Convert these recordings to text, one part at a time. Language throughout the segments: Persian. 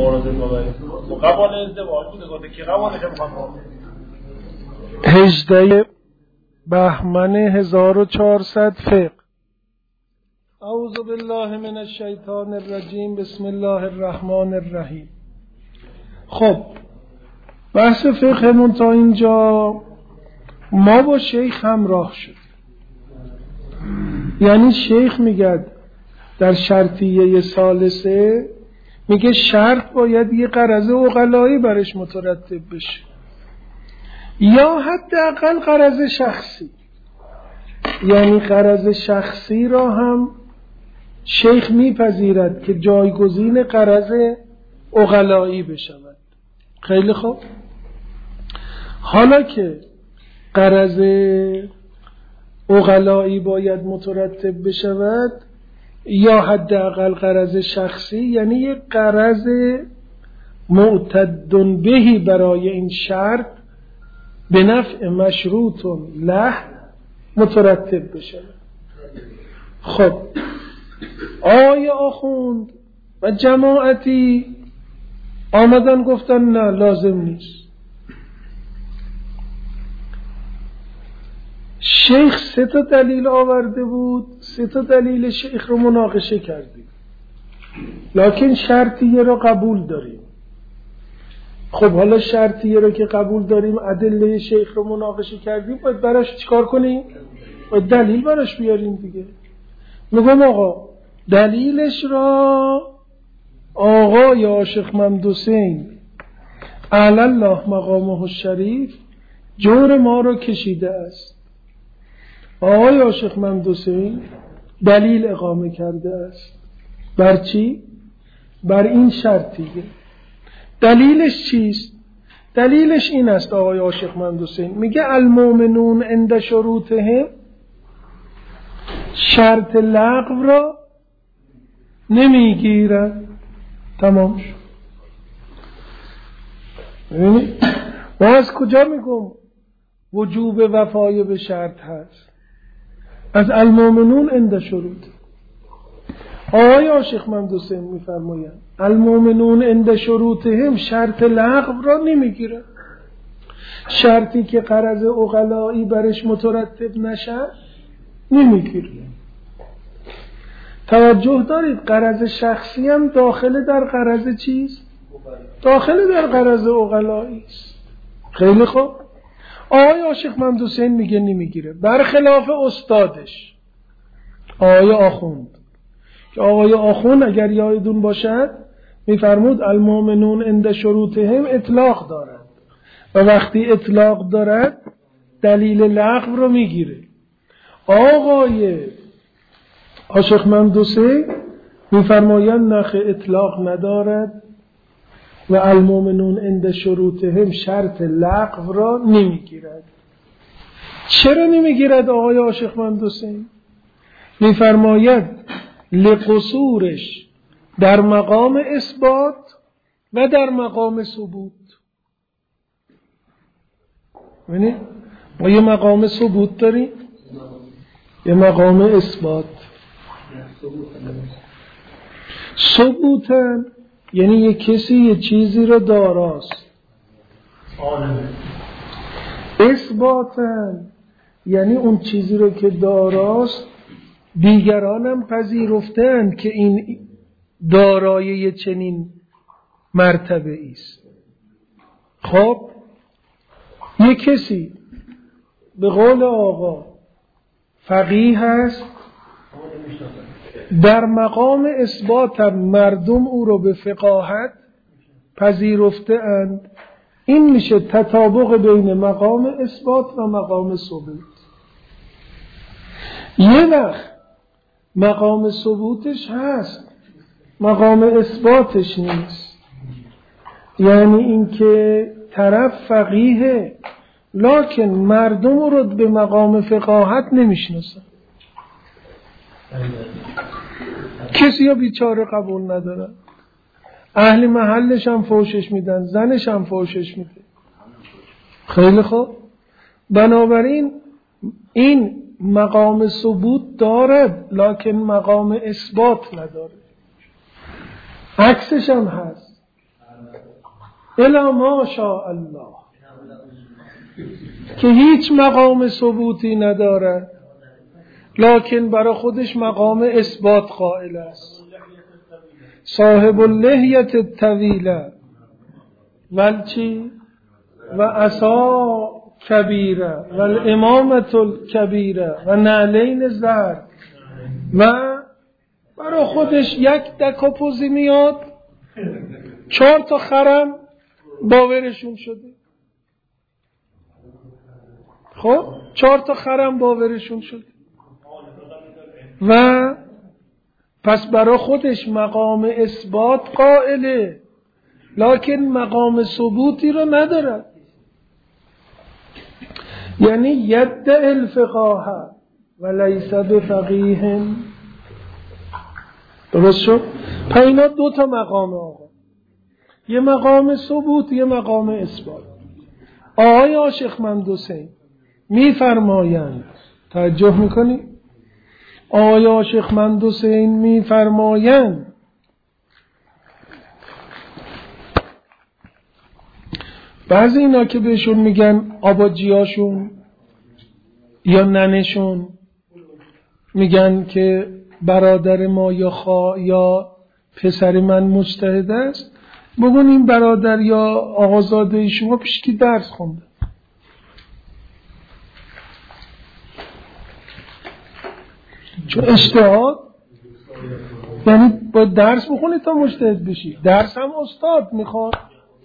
مورد بابایی قبال ازدواج بوده گفته که قبالش هم 18 بهمن 1400 فقه. اعوذ بالله من الشیطان الرجیم. بسم الله الرحمن الرحیم. خب بحث فقهمون تا اینجا ما با شیخ همراه شد. یعنی شیخ میگه در شرطیه ثالثه میگه شرط باید یه غرض عقلایی برش مترتب بشه یا حداقل غرض شخصی. یعنی غرض شخصی را هم شیخ میپذیرد که جایگزین غرض عقلایی بشود. خیلی خوب. حالا که غرض عقلایی باید مترتب بشود یا حداقل غرض شخصی، یعنی یک غرض معتد بهی برای این شرط به نفع مشروط له مترتب بشود. خب آقای آخوند و جماعتی آمدن گفتن نه لازم نیست. شیخ 3 دلیل آورده بود، 3 دلیل شیخ رو مناقشه کردیم، لکن شرطیه رو قبول داریم. خب حالا شرطیه رو که قبول داریم، ادله شیخ رو مناقشه کردیم، باید براش چیکار کنیم؟ باید دلیل براش بیاریم دیگه. میگم آقا دلیلش را آقای عاشق محمد حسین اعلی الله مقامه الشریف جور ما رو کشیده است. آقای عاشق محمد حسین دلیل اقامه کرده است. بر چی؟ بر این شرطیه. دلیلش چیست؟ دلیلش این است آقای عاشق محمد حسین میگه المؤمنون عند شروطهم شرط لغو را نمیگیرن. تمام شد. ما از کجا میگم وجوب وفای به شرط هست؟ از المؤمنون عند شروط. آقای عاشق محمد حسین میفرمایند المؤمنون عند شروطهم شرط لغو را نمیگیرن. شرطی که غرض عقلایی برش مترتب نشه نمیگیره. توجه دارید غرض شخصی هم داخل در غرض چیست؟ داخل در غرض عقلایی است. خیلی خوب. آقای عاشق محمد حسین میگه نمیگیره، برخلاف استادش آقای آخوند. که آقای آخوند اگر یادتون باشد میفرمود المؤمنون عند شروطهم اطلاق دارد و وقتی اطلاق دارد دلیل لغو رو میگیره. آقای عاشق محمد حسین میفرمایند نخ اطلاق ندارد و المؤمنون عند شروطهم شرط لغو را نمیگیرد. چرا نمیگیرد آقای عاشق محمد حسین؟ میفرماید لقصورش در مقام اثبات و در مقام ثبوت. ببینید ما یه مقام ثبوت داریم، یه مقام اثبات. ثبوتن یعنی یه کسی یه چیزی رو داراست. اثباتن یعنی اون چیزی رو که داراست دیگرانم پذیرفتند که این دارای چنین مرتبه است. خب یه کسی به قول آقا فقیه هست، در مقام اثبات مردم او رو به فقاهت پذیرفته اند. این میشه تطابق بین مقام اثبات و مقام ثبوت. یه وقت مقام ثبوتش هست، مقام اثباتش نیست. یعنی اینکه طرف فقیه لکن مردم رو به مقام فقاهت نمیشناسن. کسی ها بیچاره قبول ندارن، اهل محلش هم فوشش میدن، زنش هم فوشش میده. خیلی خوب. بنابراین این مقام ثبوت دارد لکن مقام اثبات نداره. عکسش هم هست. الا ما شاء الله که هیچ مقام ثبوتی ندارد لکن برای خودش مقام اثبات قائل است. صاحب اللحیت الطویله و عصا کبیره و الامامت الکبیره و نعلین زرد و برای خودش یک دکاپوزی میاد 4 تا خرم باورشون شده. خب 4 تا خرم باورشون شده و پس برای خودش مقام اثبات قائله لکن مقام ثبوتی رو ندارد. یعنی یدعی الفقاهه و لیس بفقیه. درست شد؟ پس اینا 2 تا مقام آقا، یه مقام ثبوت یه مقام اثبات. آقای عاشق ممدوحی میفرمایند، توجه میکنی؟ آقای عاشق ممدوحی میفرمایند بعضی اینا که بهشون میگن آباجیاشون یا ننشون میگن که برادر ما یا پسر من مجتهد است، بگون این برادر یا آقازاده شما پیش کی درس خونده؟ چون اجتهاد یعنی با درس بخونی تا مجتهد بشی، درس هم استاد میخواد.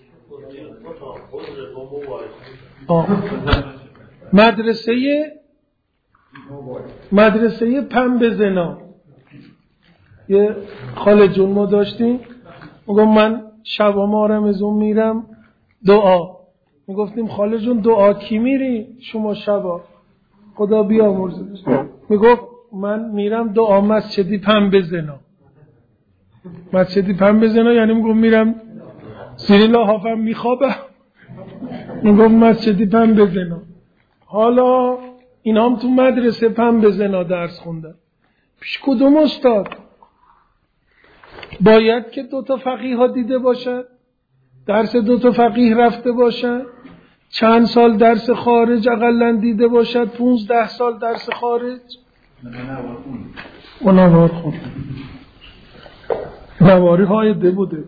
مدرسه پنبه زنا یه خاله جون ما داشتیم، میگم من شبا ما رمضان میرم دعا. میگفتیم خاله جون دعا کی میری شما شبا؟ خدا بیامرزه. میگفت من میرم دعا مسجدی پنبه زنا. مسجدی پنبه زنا یعنی میگم میرم زیر لحافم میخوابم، میگم مسجدی پنبه زنا. حالا اینا هم تو مدرسه پنبه زنا درس خوندن، پیش کدوم استاد؟ باید که 2 تا فقیه ها دیده باشد، درس 2 تا فقیه رفته باشد، چند سال درس خارج اقلن دیده باشد، 15 سال درس خارج. نوار خون نواری های ده بوده.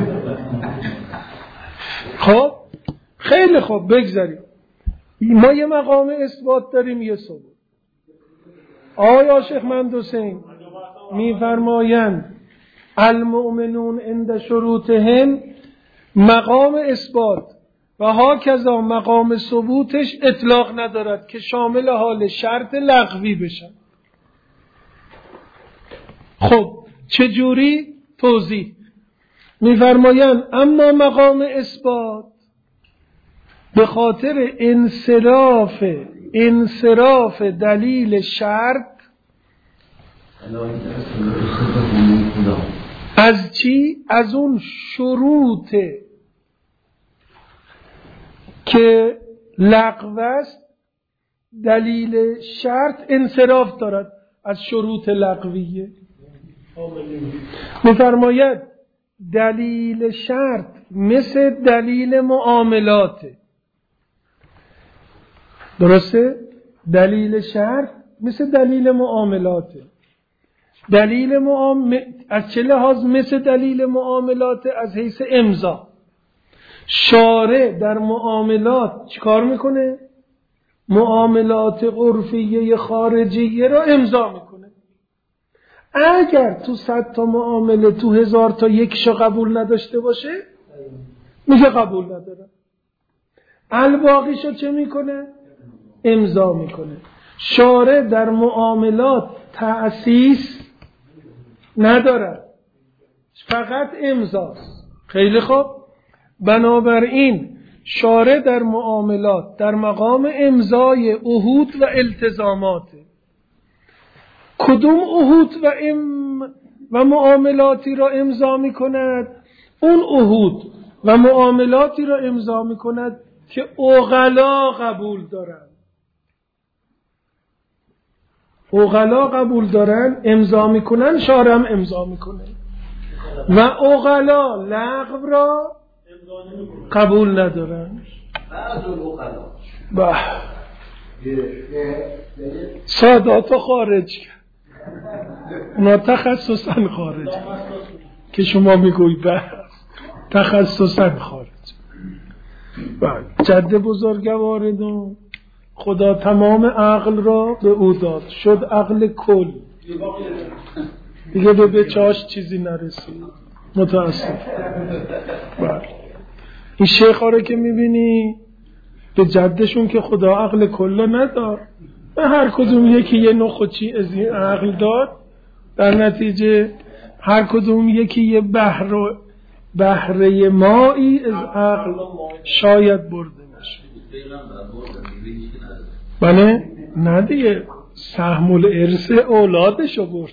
خب خیلی خوب بگذاریم. ما یه مقام اثبات داریم یه ثبوت. آقای عاشق ممدوحی میفرمایند المؤمنون عند شروطهم مقام اثبات و هاکذا مقام ثبوتش اطلاق ندارد که شامل حال شرط لغوی بشن. خب چجوری؟ توضیح میفرمایند اما مقام اثبات به خاطر انصراف دلیل شرط از چی؟ از اون شروط که لغو است، دلیل شرط انصراف دارد از شروط لغویه. میفرماید دلیل شرط مثل دلیل معاملاته. درسته؟ دلیل شرط مثل دلیل معاملاته. از چه لحاظ مثل دلیل معاملاته؟ از حیث امضا. شارع در معاملات چیکار میکنه؟ معاملات عرفیه خارجیه را امضا میکنه. اگر تو 100 تا معامله تو 1000 تا یکشو قبول نداشته باشه میگه قبول نداره. الباقیشو چه میکنه؟ امضا میکنه. شارع در معاملات تأسیس نداره، فقط امضاست. خیلی خوب. بنابراین شارع در معاملات در مقام امضای عهود و التزاماته. کدوم عهود و معاملاتی را امضا میکند؟ اون عهود و معاملاتی را امضا میکند که عقلا قبول دارن. عقلا قبول دارن امضا میکنن، شارع هم امضا میکنه. و عقلا لغو را قبول ندارن. سادات خارج اونا تخصصا خارج که شما میگوید تخصصا خارج. جد بزرگوارتون خدا تمام عقل را به او داد، شد عقل کل، دیگه به چاش چیزی نرسید. متاسف. این شیخ رو که میبینی به جدشون که خدا عقل کل نداد، به هر کدوم یکی یه نخوچی از این عقل داد، در نتیجه هر کدوم یکی یه بحره مایی از عقل شاید برده نشه. بله نه دیگه، سهم الارث اولادشو برد.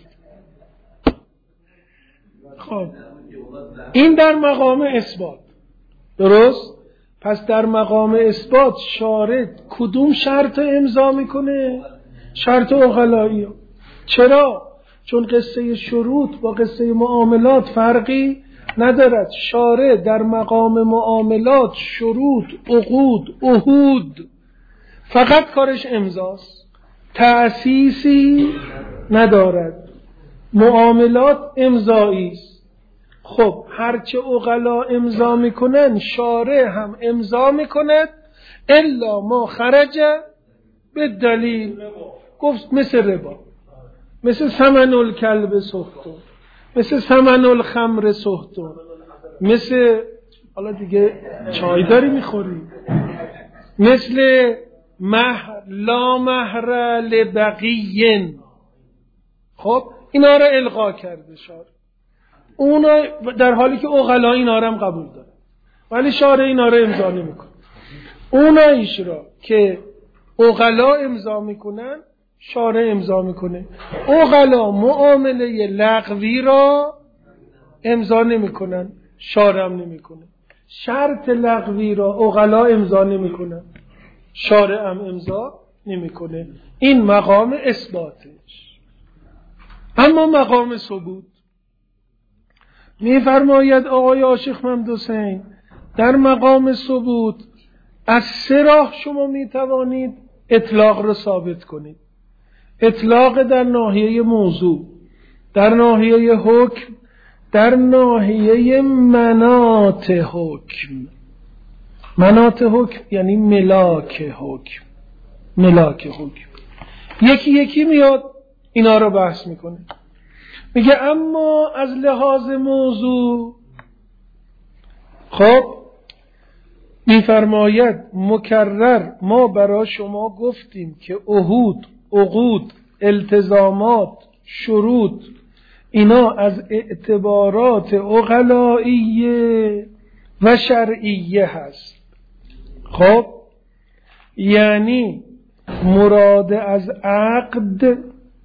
خب این در مقام اثبات، درست؟ پس در مقام اثبات شارع کدوم شرط امضا میکنه؟ شرط عقلایی. چرا؟ چون قصه شروط با قصه معاملات فرقی ندارد. شارع در مقام معاملات، شروط، عقود، عهود فقط کارش امضاست، تأسیسی ندارد. معاملات امضایی است. خب هرچه عقلا امضا میکنن شارع هم امضا میکند، الا ما خرج به دلیل. گفت مثل ربا، مثل ثمن الکلب سحتون، مثل ثمن الخمر سحتون، مثل حالا دیگه چای داری میخوری، مثل لا مهر لبقین. خب اینا رو الغا کرده شارع، اونا در حالی که عقلا اینا رو هم قبول داره ولی شارع اینا رو امضا نمیکنه. اونایش را که عقلا امضا میکنن شارع امضا میکنه. عقلا معامله لغوی را امضا نمیکنن، شارع هم نمیکنه. شرط لغوی را عقلا امضا نمیکنن، شارع هم امضا نمیکنه. این مقام اثباتش. اما مقام ثبوت میفرماید آقای عاشق محمد حسین، در مقام ثبوت از سه راه شما میتوانید اطلاق را ثابت کنید. اطلاق در ناحیه موضوع، در ناحیه حکم، در ناحیه مناط حکم. مناط حکم یعنی ملاک حکم. ملاک حکم یکی یکی میاد اینا رو بحث میکنه. میگه اما از لحاظ موضوع، خب میفرماید مکرر ما برای شما گفتیم که عهود، عقود، التزامات، شروط اینا از اعتبارات عقلائیه و شرعیه هست. خب یعنی مراد از عقد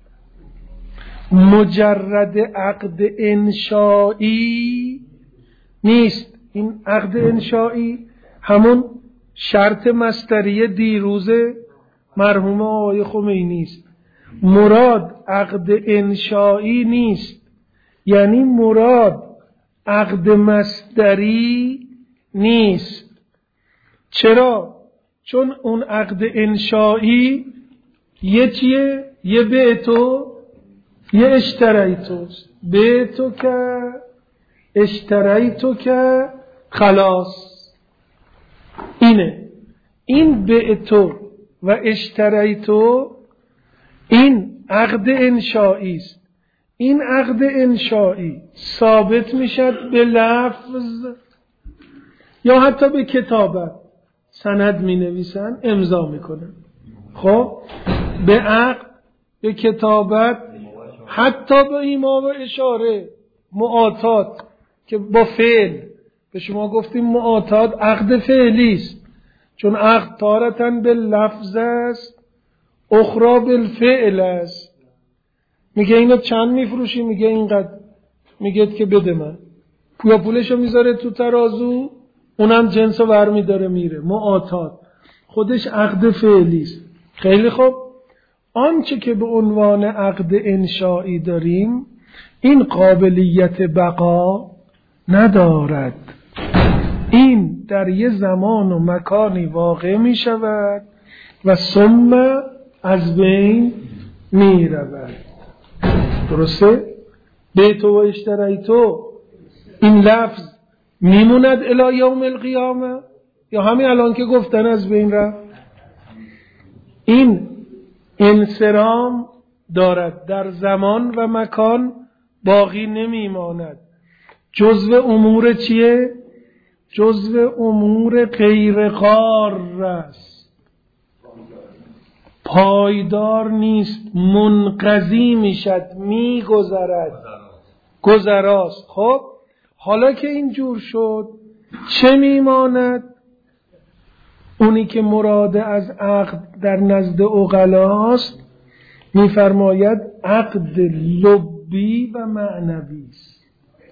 مجرد عقد انشائی نیست. این عقد انشائی همون شرط مصدری دیروز مرحوم آقای خمینی است. مراد عقد انشائی نیست، یعنی مراد عقد مصدری نیست. چرا؟ چون اون عقد انشائی یه چیه؟ یه بیتو، یه اشتریتوست. بیتو که اشتریتو که خلاص. اینه این بیتو و اشتریتو، این عقد انشائی است. این عقد انشائی ثابت میشد به لفظ یا حتی به کتابت. سند می نویسن، امضا میکنن. خب به عقد، به کتابت، حتی به ایما و اشاره، معاطات که با فعل. به شما گفتیم معاطات عقد فعلی است، چون عقد تارتاً به لفظ است، اخرى بالفعل است. میگه اینو چند میفروشی؟ میگه اینقدر. میگه که بده من. پویا پولشو میذاره تو ترازو، اونم جنسو برمی داره میره. معاطات خودش عقد فعلی است. خیلی خوب، آنچه که به عنوان عقد انشائی داریم این قابلیت بقا ندارد. این در یه زمان و مکانی واقع می شود و ثم از بین می رود. درسته؟ بیتو و اشتریتو این لفظ میموند الی یوم القیامه یا همین الان که گفتن از بین رفت؟ این انصرام دارد، در زمان و مکان باقی نمیماند. جزو امور چیه؟ جزو امور غیرقار است، پایدار نیست، منقضی میشد، میگذرد، گذراست. خب حالا که اینجور شد چه میماند؟ اونی که مراد از عقد در نزد عقلاست میفرماید عقد لبی و معنوی است.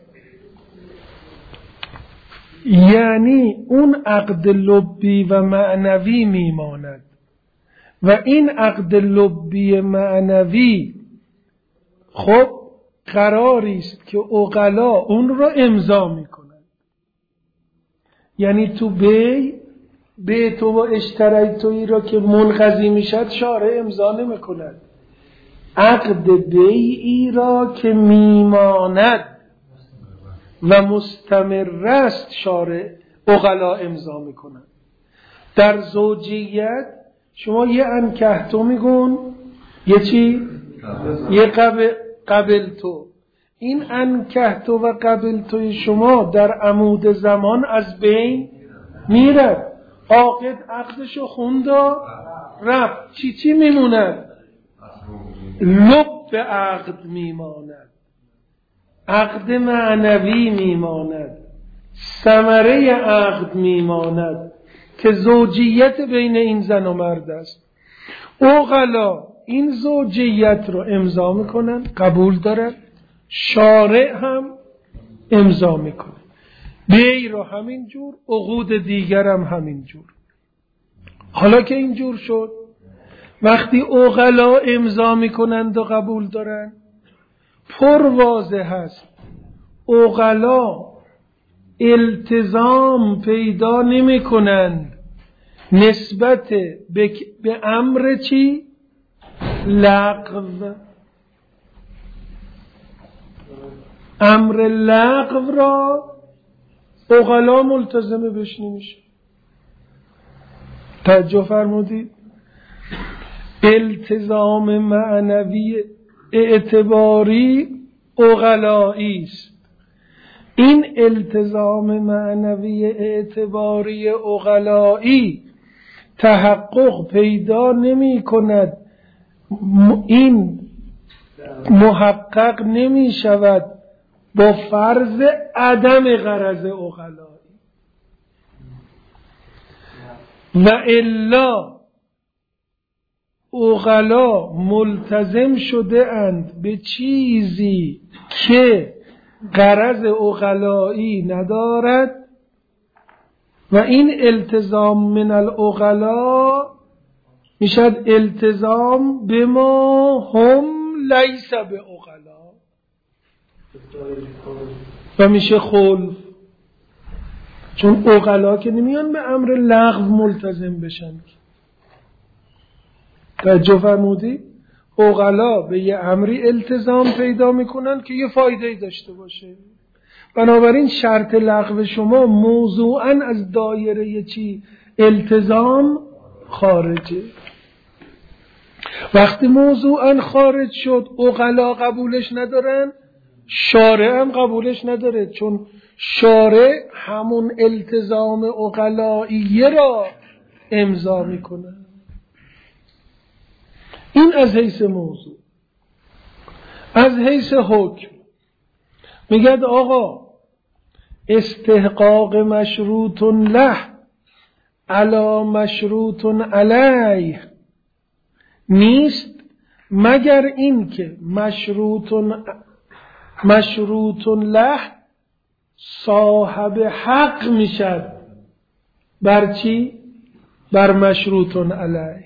یعنی اون عقد لبی و معنوی میماند و این عقد لبی معنوی خب قراری است که عقلا اون رو امضا میکنند. یعنی تو بیتو و اشتریتویی را که منقضی میشد شارع امضا نمیکند، عقد بیعی را که میماند و مستمر است شارع عقلا امضا میکنند. در زوجیت شما یه انکحتو میگون، یه چی؟ یه قبلتو. این انکحتو و قبلتوی شما در عمود زمان از بین میرد. عاقد عقدشو خوند و رفت، چی میموند؟ لب عقد میماند، عقد معنوی میماند، ثمره عقد میماند که زوجیت بین این زن و مرد است. عقلا این زوجیت رو امضا میکنن، قبول دارن، شارع هم امضا میکنه، بیع رو همین جور، عقود دیگر هم همین جور. حالا که اینجور شد، وقتی عقلا امضا میکنند و قبول دارن، پر واضح هست عقلا التزام پیدا نمی کنند نسبت به امر چی؟ لغو. امر لغو را عقلا ملتزم بهش نمیشه. توجه فرمودید؟ التزام معنوی اعتباری عقلایی است. این التزام معنوی اعتباری عقلایی تحقق پیدا نمی کند، این محقق نمی شود با فرض عدم غرض عقلایی. و الا عقلا ملتزم شده اند به چیزی که غرض عقلایی ندارد و این التزام من العقلا میشد التزام به ما هم لیس به عقلا و میشه خلف. چون عقلا که نمیان به امر لغو ملتزم بشن. توجه فرمودی؟ عقلا به یه امری التزام پیدا میکنن که یه فایده‌ای داشته باشه. بنابراین شرط لغو شما موضوعاً از دایره چی؟ التزام خارجه. وقتی موضوعاً خارج شد عقلا قبولش ندارن، شارع هم قبولش نداره، چون شارع همون التزام عقلائیه را امضا میکنه. این از حیث موضوع. از حیث حکم میگد آقا استحقاق مشروط له علی مشروط علیه نیست مگر این که مشروط له صاحب حق میشد بر چی؟ بر مشروط علیه.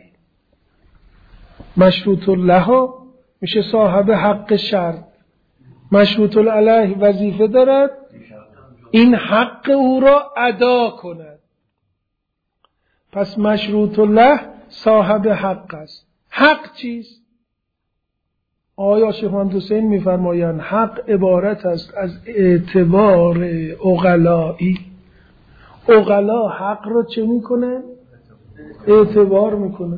مشروط له میشه صاحب حق شرط، مشروط علیه وظیفه دارد این حق او را ادا کند. پس مشروط له صاحب حق است. حق چیست؟ آیا شیخ محمد حسین می‌فرمایند حق عبارت است از اعتبار عقلایی. عقلا حق رو چه میکنن؟ اعتبار میکنن.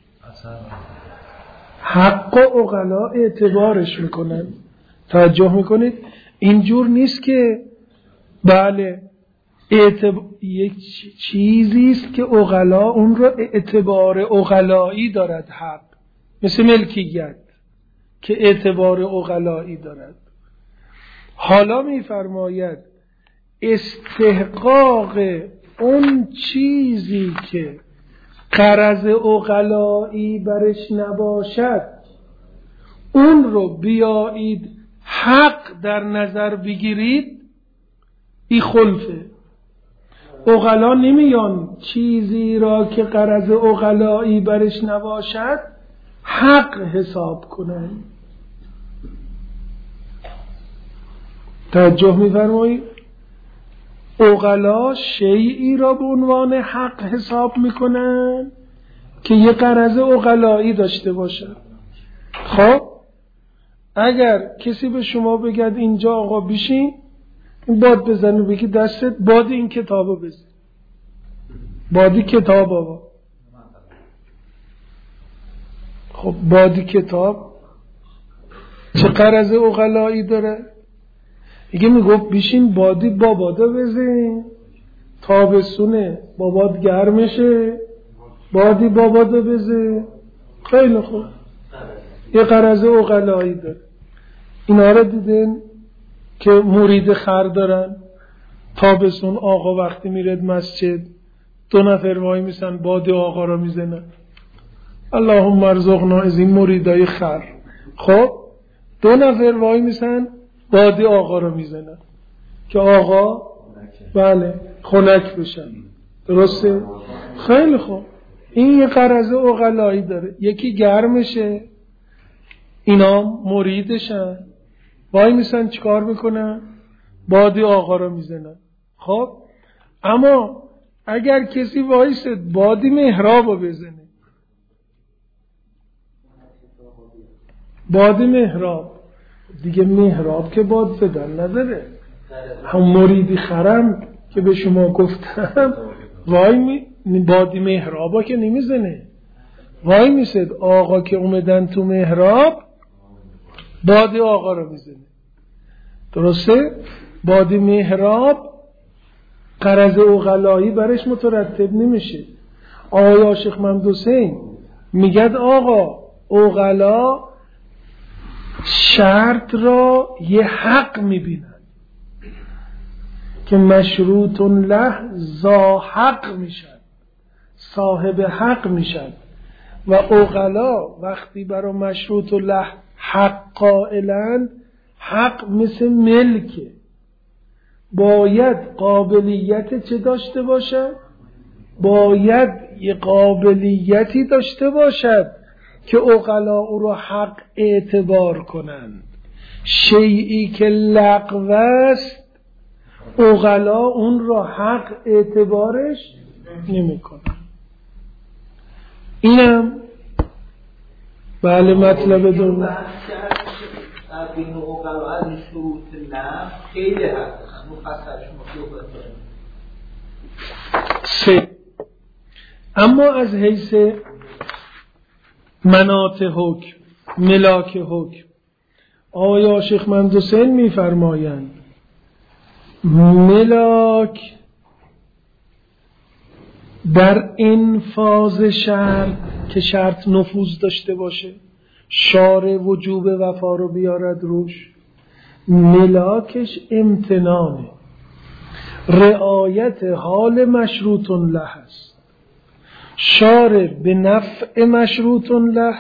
حق و عقلا اعتبارش میکنن. توجه میکنید؟ اینجور نیست که بله یک چیزی است که عقلا اون رو اعتبار عقلایی دارد. حق مثل ملکیت که اعتبار عقلایی دارد. حالا میفرماید استحقاق اون چیزی که غرض عقلایی برش نباشد اون رو بیایید حق در نظر بگیرید، این خلفه. عقلا نمیان چیزی را که غرض عقلایی برش نباشد حق حساب کنن. توجه می‌فرمایید؟ عقلا شیئی را به عنوان حق حساب میکنن که یه غرض عقلایی داشته باشه. خب اگر کسی به شما بگد اینجا آقا بشین، این باد بزنه، بگی دستت باد این کتابو بزن، بادی کتاب آقا. خب بادی کتاب چه غرض عقلایی داره؟ دیگه میگفت بیشین بادی با بادا بزن، تابستونه با باد گرمشه، بادی با بادا بزن. خیلی خوب، یه غرض عقلایی داره. اینا رو دیدن که مرید خر دارن، تابستون آقا وقتی میرد مسجد 2 نفر وای میسن باد آقا رو میزنن. اللهم ارزقنا از این مریدای خر. خب 2 نفر وای میسن بادی آقا رو میزنن که آقا بله خنک بشن. درسته؟ خیلی خوب، این یه غرض عقلایی داره. یکی گرمشه، اینا مریدشن، وای میسن چیکار میکنن؟ بادی آقا رو میزنن. خب اما اگر کسی وایسد بادی محراب رو بزنه، بادی محراب، دیگه محراب که باد زدن نداره. هم مریدی خرم که به شما گفتم وای بادی محرابا که نمیزنه، وای میسد آقا که اومدن تو محراب بادی آقا رو میزنه. درسته؟ بادی محراب غرض عقلایی برش مترتب نمیشه. آقا شیخ محمد حسین میگد آقا عقلا شرط را یه حق میبینن که مشروط له ذا حق میشن، صاحب حق میشن. و عقلا وقتی برای مشروط له حق قائلند، حق مثل ملکه، باید قابلیت چه داشته باشد؟ باید یه قابلیتی داشته باشد که عقلا او را حق اعتبار کنند. شیئی که لغو است عقلا اون را حق اعتبارش نمی کنند. اینم بله مطلب دوم. بین عقلا از این شروط نه خیلی هست مفصلش مطلوب. 3 اما از حیث مناط حکم، ملاک حکم، آیا شیخ محمد حسین می‌فرمایند ملاک در انفاذ شرط که شرط نفوذ داشته باشه، شارع وجوب وفا رو بیارد روش، ملاکش امتنانه، رعایت حال مشروط له است. شارع به نفع مشروط له،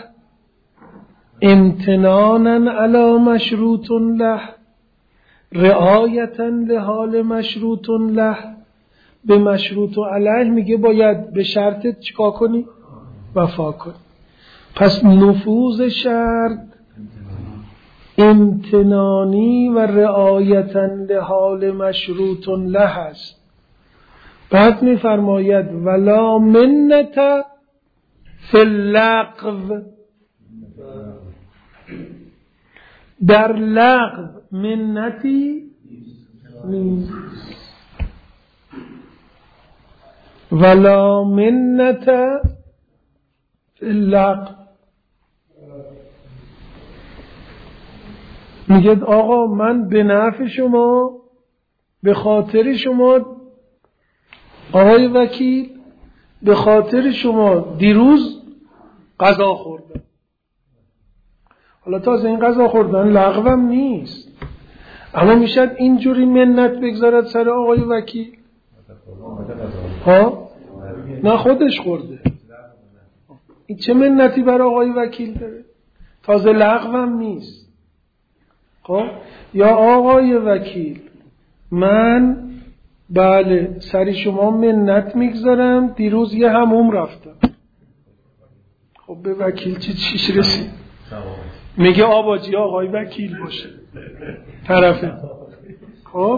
امتنانا علی مشروط له، رعایتا لحال مشروط له. به مشروط علیه میگه باید به شرطت چیکار کنی؟ وفا کنی. پس نفوذ شرط امتنانی و رعایتا لحال مشروط له است. بعد میفرماید ولا منت فی اللغو، در لغو منتی نیست. ولا منت فی اللغو، میگه آقا من به نفع شما، به خاطر شما آقای وکیل، به خاطر شما دیروز غذا خوردم. حالا تازه این غذا خوردن لغوم نیست، اما میشد اینجوری منت بگذارد سر آقای وکیل؟ ها؟ نه خودش خورده، این چه منتی بر آقای وکیل داره؟ تازه لغوم نیست. خب یا آقای وکیل من بله سر شما منت میگذارم، دیروز یه حموم رفتم. خب به وکیل چیش رسید؟ میگه آباجی آقای وکیل باشه طرفه. خب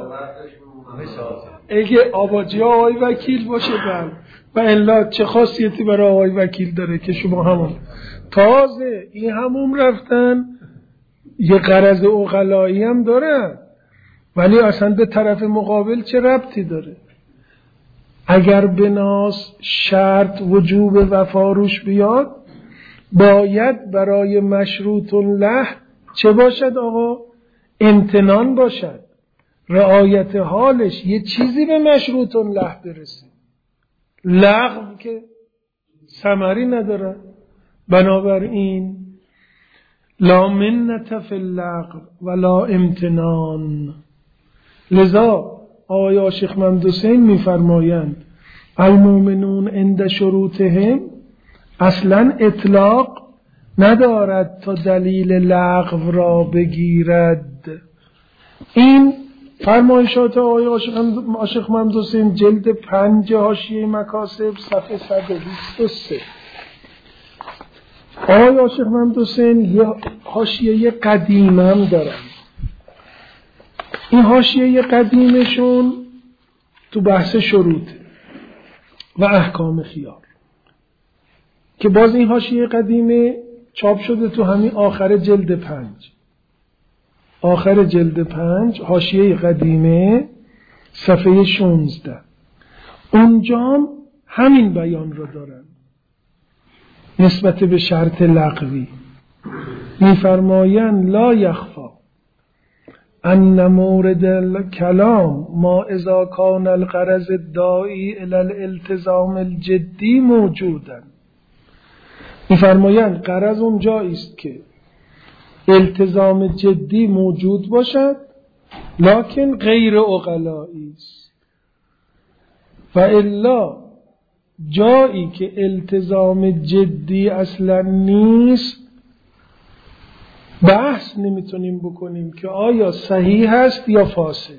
اگه آباجی آقای وکیل باشه بله، و الا چه خاصیتی برای آقای وکیل داره که شما همون تازه این همون رفتن یه غرض عقلایی هم داره، ولی اصلا به طرف مقابل چه ربطی داره؟ اگر بناس شرط وجوب وفا روش بیاد، باید برای مشروط له چه باشد آقا؟ امتنان باشد، رعایت حالش یه چیزی به مشروط له برسه. لغو که ثمری نداره. بنابراین لا منت فی اللغو ولا امتنان. لذا آقای شیخ محمد حسین میفرمایند المؤمنون عند شروطهم اصلا اطلاق ندارد تا دلیل لغو را بگیرد. این فرمایشات آقای شیخ محمد حسین جلد 5 حاشیه مکاسب صفحه 123. آقای شیخ محمد حسین یه حاشیه قدیم هم دارن. این حاشیه قدیمشون تو بحث شروط و احکام خیار که باز این حاشیه قدیمه چاپ شده تو همین آخر جلد 5. آخر جلد 5 حاشیه قدیمه صفحه 16. اونجا همین بیان رو دارن نسبت به شرط لغوی. میفرمایند لا یخفا ان مورد الکلام ما اذا کان الغرض الداعی الی الالتزام الجدی موجودا. میفرمایند غرض اونجا است که التزام جدی موجود باشد، لکن غیر عقلائی است. و الا جایی که التزام جدی اصلا نیست، بحث نمیتونیم بکنیم که آیا صحیح هست یا فاسد.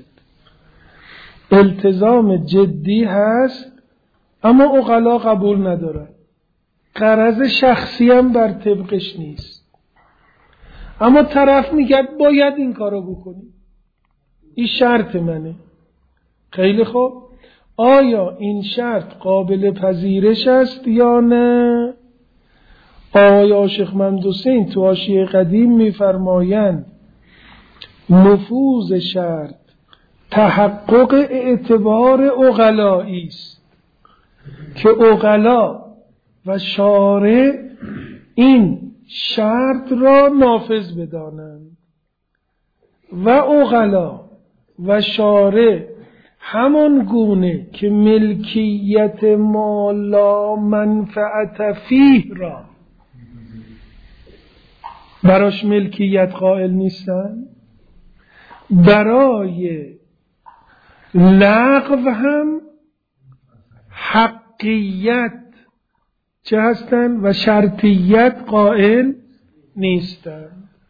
التزام جدی هست اما عقلا قبول ندارن، غرض شخصی هم بر طبقش نیست، اما طرف میگه باید این کارو بکنی، این شرط منه. خیلی خوب، آیا این شرط قابل پذیرش است یا نه؟ آقای شیخ محمد حسین تو حاشیه قدیم میفرمایند نفوذ شرط تحقق اعتبار عقلائی است که عقلا و شارع این شرط را نافذ بدانند و عقلا و شارع همان گونه که ملکیت ما لا منفعت فیه را براش ملکیت قائل نیستن، برای لغو هم حقیت چه هستن و شرطیت قائل نیستن.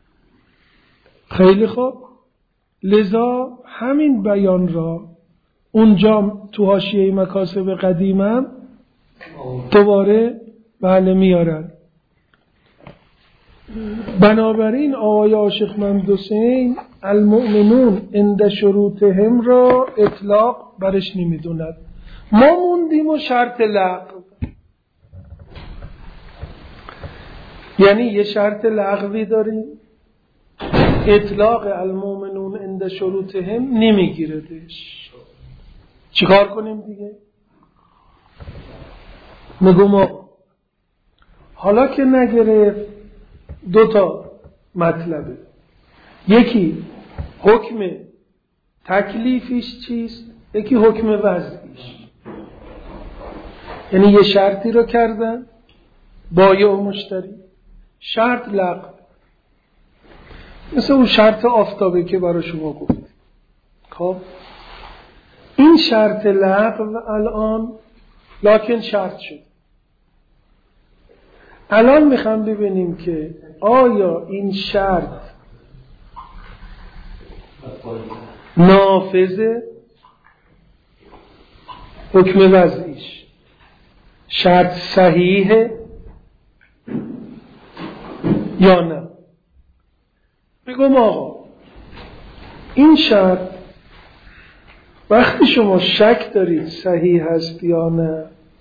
خیلی خوب، لذا همین بیان را اونجا تو حاشیه مکاسب قدیمم دوباره بله میارن. بنابراین آقای شیخ محمد حسین المؤمنون عند شروطهم را اطلاق برش نمیدوند، ما موندیم و شرط لغو، یعنی یه شرط لغوی داریم اطلاق المؤمنون عند شروطهم نمیگیردش. چیکار کنیم دیگه؟ میگم ما حالا که نگرفت دو تا مطلبه، یکی حکم تکلیفیش چیست، یکی حکم وضعیش. یعنی یه شرطی رو کردن بایع و مشتری، شرط لغو، مثل اون شرط آفتابه که برای شما گفت. خب این شرط لغو الان لکن شرط شد. الان میخوام ببینیم که آیا این شرط نافذه، حکم وضعیش شرط صحیحه یا نه. بگم آقا این شرط وقتی شما شک دارید صحیح هست یا نه،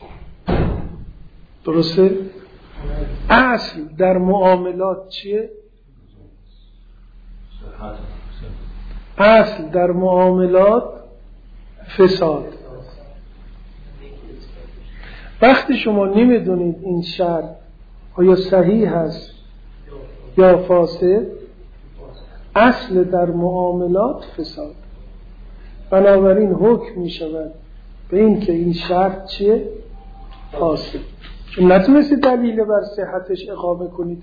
درسته؟ اصل در معاملات چیه؟ اصل در معاملات فساد. وقتی شما نمیدونید این شرط آیا صحیح هست یا فاسد، اصل در معاملات فساد. بنابراین حکم می شود به این که این شرط چیه؟ فاسد. چون نتونستی دلیل بر صحتش اقامه کنید.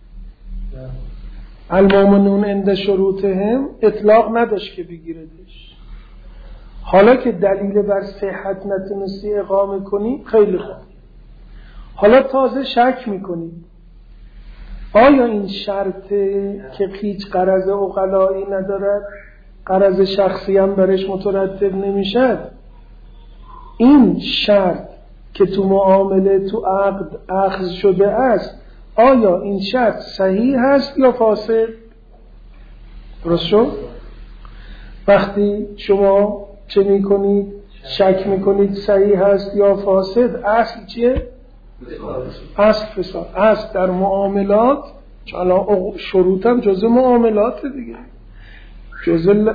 المؤمنون عند شروطهم اطلاق نداشت که بگیردش. حالا که دلیل بر صحت نتونستی اقامه کنی، خیلی خوب، حالا تازه شک میکنی آیا این شرط که هیچ غرض عقلایی ندارد، غرض شخصی هم برش مترتب نمیشد، این شرط که تو معامله تو عقد اخذ شده است، آیا این شرط صحیح هست یا فاسد؟ درست شد؟ وقتی شما چه میکنید؟ شک میکنید صحیح هست یا فاسد، اصل چیه؟ اصل فساد. اصل در معاملات، چون الان شروط هم جزء معاملات دیگه، جزء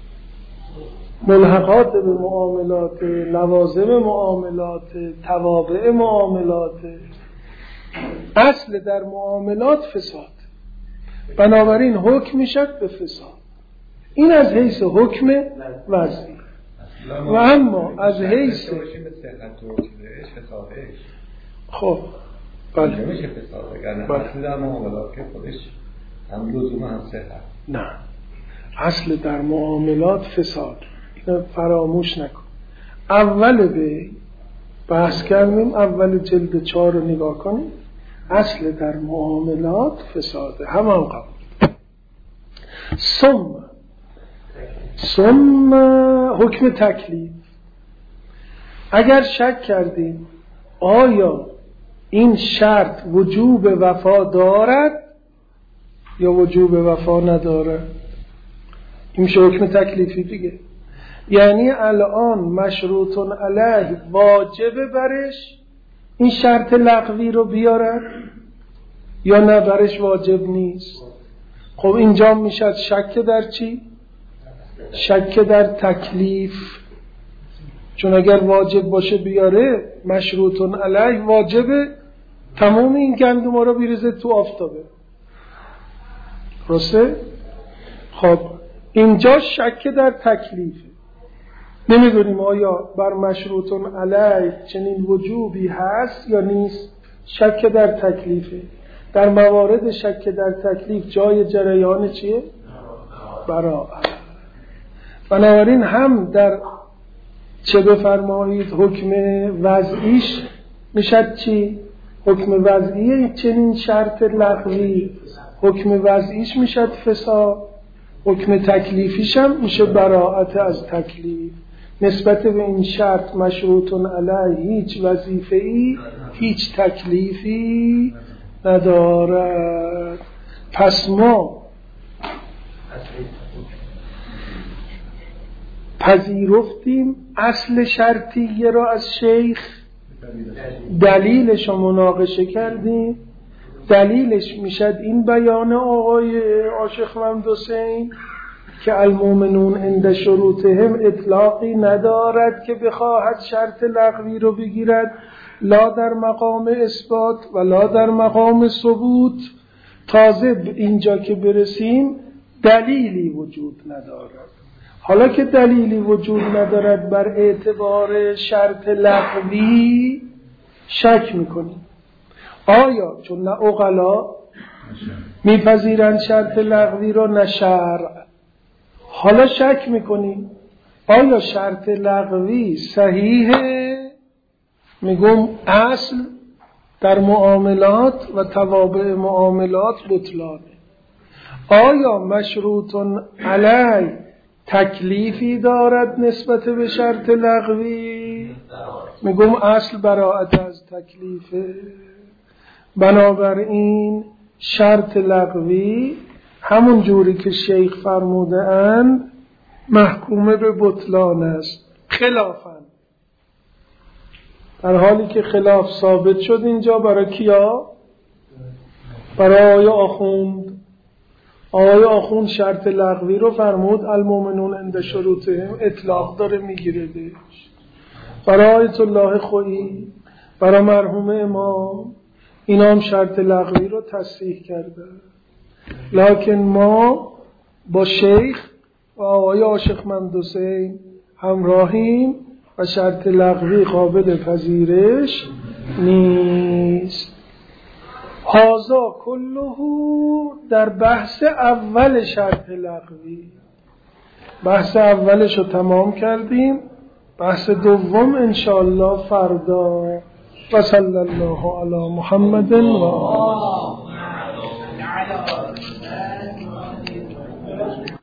ملحقات به معاملات، لوازم معاملات، توابع معاملات. اصل در معاملات فساد، بنابراین حکم میشد به فساد. این از حیث حکم وضعی. و اما از حیث خب بله نمیشه فساد اگر نه اصل در معاملات که خودش هم لزوم هم صحت. نه، اصل در معاملات فساد. اینو فراموش نکن. اول به بحث کردیم، اول جلد 4 رو نگاه کنیم. اصل در معاملات فساده، همان قبول. ثم حکم تکلیف. اگر شک کردیم آیا این شرط وجوب وفا دارد یا وجوب وفا ندارد، این میشه حکم تکلیفی دیگه. یعنی الان مشروطن علیه واجب برش این شرط لغوی رو بیارد یا نه برش واجب نیست. خب اینجا میشد شک در چی؟ شک در تکلیف. چون اگر واجب باشه بیاره مشروطن علیه واجبه تمام این گندم رو بیرزه تو آفتابه، درسته؟ خب اینجا شک در تکلیفه. نمیدونیم آیا بر مشروطن علیه چنین وجوبی هست یا نیست. شک در تکلیفه. در موارد شک در تکلیف جای جریان چیه؟ براءت. بنابراین هم در چه بفرمایید حکم وضعیش میشد چی؟ حکم وضعی چنین شرط لغوی، حکم وضعیش میشد فساد، حکم تکلیفیش هم میشه براءت از تکلیف. نسبت به این شرط مشروطن علیه هیچ وظیفه‌ای هیچ تکلیفی ندارد. پس ما پذیرفتیم اصل شرطیه را از شیخ، دلیلش رو مناقشه کردیم. دلیلش میشد این بیان آقای عاشق محمد حسین که المؤمنون عند شروطهم اطلاقی ندارد که بخواهد شرط لغوی رو بگیرد، لا در مقام اثبات و لا در مقام ثبوت. تازه اینجا که برسیم دلیلی وجود ندارد. حالا که دلیلی وجود ندارد بر اعتبار شرط لغوی شک میکنیم. آیا چون نه عقلا میپذیرند شرط لغوی رو نه شرع، حالا شک میکنیم آیا شرط لغوی صحیحه؟ میگم اصل در معاملات و توابع معاملات بطلانه. آیا مشروط علی تکلیفی دارد نسبت به شرط لغوی؟ میگم اصل براءت از تکلیفه. بنابراین شرط لغوی همون جوری که شیخ فرموده اند محکومه به بطلان است خلافاً. در حالی که خلاف ثابت شد اینجا برای کیا؟ برای آقای آخوند. آقای آخوند شرط لغوی رو فرمود المؤمنون عند شروطهم اطلاق داره میگیره بهش. برای آیت الله خویی، برای مرحوم امام، اینا هم شرط لغوی رو تصحیح کرده. لکن ما با شیخ و آقای عاشق محمد حسین همراهیم و شرط لغوی قابل پذیرش نیست. هذا کله در بحث اول شرط لغوی. بحث اولش رو تمام کردیم، بحث دوم انشاءالله فردا. و صلی الله علی محمد و آله.